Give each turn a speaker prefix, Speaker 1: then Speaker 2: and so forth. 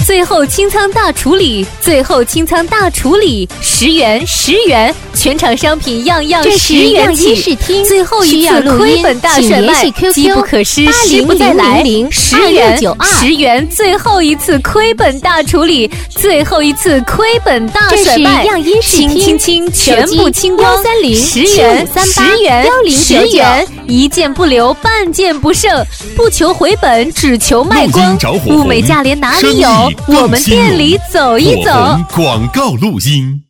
Speaker 1: 最后清仓大处理，最后清仓大处理，10元，全场商品样样10元起。最后一次亏本大甩卖，机不可失，时不再来。10元，最后一次亏本大处理，最后一次亏本大甩卖，清，全部清光。10元，一件不留，半件不剩，不求回本，只求卖光。物美价廉哪里有？我们店里走一走。
Speaker 2: 广告录音。